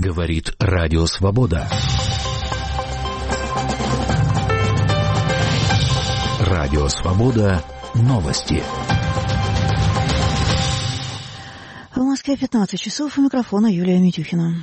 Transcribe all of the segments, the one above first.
Говорит Радио Свобода. Радио Свобода. Новости. В Москве 15 часов. У микрофона Юлия Митюхина.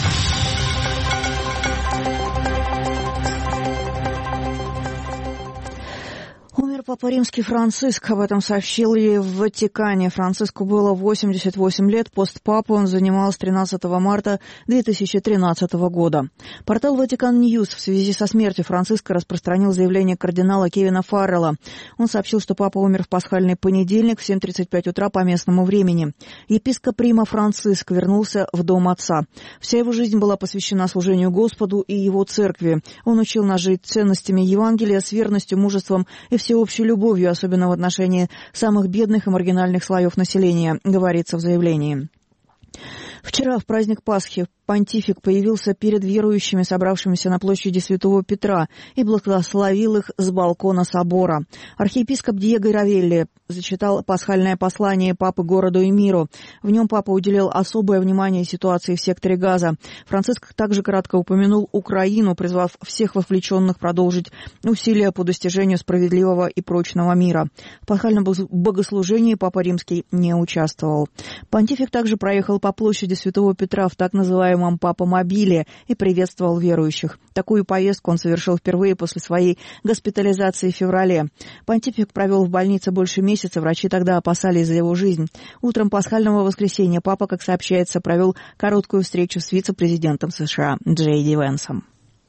Папа Римский Франциск, об этом сообщили в Ватикане. Франциску было 88 лет, пост папы он занимал с 13 марта 2013 года. Портал Ватикан Ньюс в связи со смертью Франциска распространил заявление кардинала Кевина Фаррелла. Он сообщил, что папа умер в пасхальный понедельник в 7:35 утра по местному времени. Епископ Рима Франциск вернулся в дом отца. Вся его жизнь была посвящена служению Господу и его церкви. Он учил нас жить ценностями Евангелия с верностью, мужеством и всеобщей любовью, особенно в отношении самых бедных и маргинальных слоев населения, говорится в заявлении. Вчера, в праздник Пасхи, понтифик появился перед верующими, собравшимися на площади Святого Петра, и благословил их с балкона собора. Архиепископ Диего Равелли зачитал пасхальное послание папы городу и миру. В нем папа уделил особое внимание ситуации в секторе Газа. Франциск также кратко упомянул Украину, призвав всех вовлеченных продолжить усилия по достижению справедливого и прочного мира. В пасхальном богослужении папа Римский не участвовал. Понтифик также проехал по площади Святого Петра в так называемом папомобиле и приветствовал верующих. Такую поездку он совершил впервые после своей госпитализации в феврале. Понтифик провел в больнице больше месяца, врачи тогда опасались за его жизнь. Утром пасхального воскресенья папа, как сообщается, провел короткую встречу с вице-президентом США Джей Ди Венсом.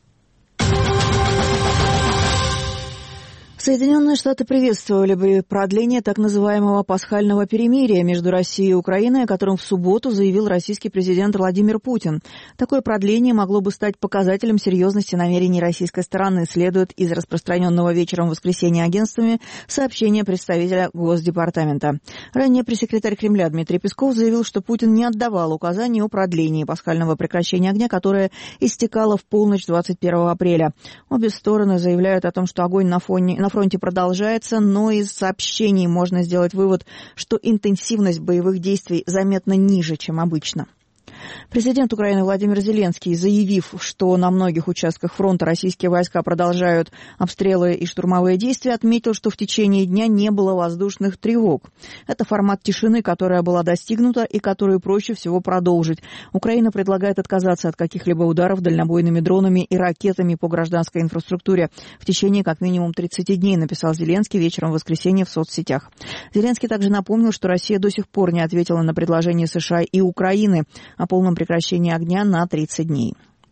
Соединенные Штаты приветствовали бы продление так называемого пасхального перемирия между Россией и Украиной, о котором в субботу заявил российский президент Владимир Путин. Такое продление могло бы стать показателем серьезности намерений российской стороны, следует из распространенного вечером в воскресенье агентствами сообщения представителя Госдепартамента. Ранее пресс-секретарь Кремля Дмитрий Песков заявил, что Путин не отдавал указаний о продлении пасхального прекращения огня, которое истекало в полночь 21 апреля. Обе стороны заявляют о том, что огонь на фронте продолжается, но из сообщений можно сделать вывод, что интенсивность боевых действий заметно ниже, чем обычно. Президент Украины Владимир Зеленский, заявив, что на многих участках фронта российские войска продолжают обстрелы и штурмовые действия, отметил, что в течение дня не было воздушных тревог. Это формат тишины, которая была достигнута и которую проще всего продолжить. Украина предлагает отказаться от каких-либо ударов дальнобойными дронами и ракетами по гражданской инфраструктуре в течение как минимум 30 дней, написал Зеленский вечером в воскресенье в соцсетях. Зеленский также напомнил, что Россия до сих пор не ответила на предложение США и Украины о полном прекращении огня на 30 дней.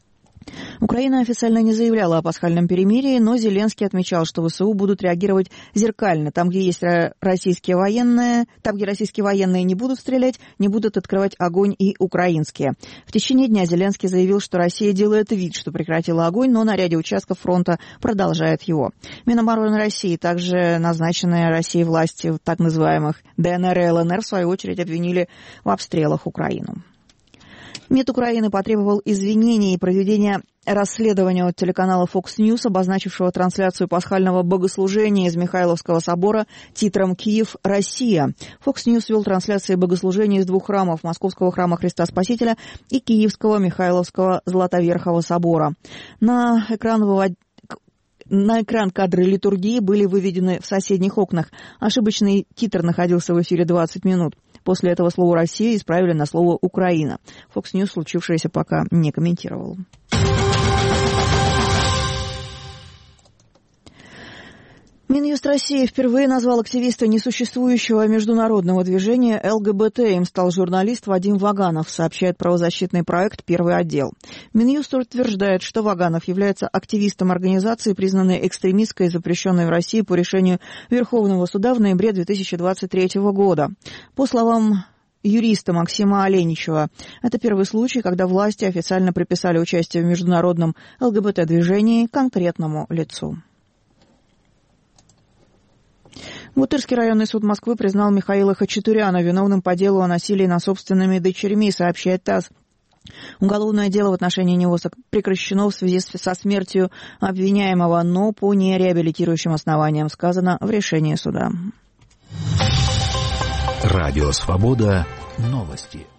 Украина официально не заявляла о пасхальном перемирии, но Зеленский отмечал, что ВСУ будут реагировать зеркально. Там, где российские военные не будут стрелять, не будут открывать огонь и украинские. В течение дня Зеленский заявил, что Россия делает вид, что прекратила огонь, но на ряде участков фронта продолжает его. Минобороны России, также назначенные Россией власти в так называемых ДНР и ЛНР, в свою очередь обвинили в обстрелах Украину. МИД Украины потребовал извинений и проведения расследования от телеканала Fox News, обозначившего трансляцию пасхального богослужения из Михайловского собора титром «Киев. Россия». Fox News вел трансляции богослужений из двух храмов – Московского храма Христа Спасителя и Киевского Михайловского Златоверхого собора. На экран кадры литургии были выведены в соседних окнах. Ошибочный титр находился в эфире 20 минут. После этого слово «Россия» исправили на слово «Украина». Fox News случившееся пока не комментировал. Минюст России впервые назвал активиста несуществующего международного движения ЛГБТ. Им стал журналист Вадим Ваганов, сообщает правозащитный проект «Первый отдел». Минюст утверждает, что Ваганов является активистом организации, признанной экстремистской и запрещенной в России по решению Верховного суда в ноябре 2023 года. По словам юриста Максима Оленичева, это первый случай, когда власти официально приписали участие в международном ЛГБТ-движении конкретному лицу. Бутырский районный суд Москвы признал Михаила Хачатуряна виновным по делу о насилии над собственными дочерьми, сообщает ТАСС. Уголовное дело в отношении него прекращено в связи со смертью обвиняемого, но по нереабилитирующим основаниям, сказано в решении суда. Радио Свобода. Новости.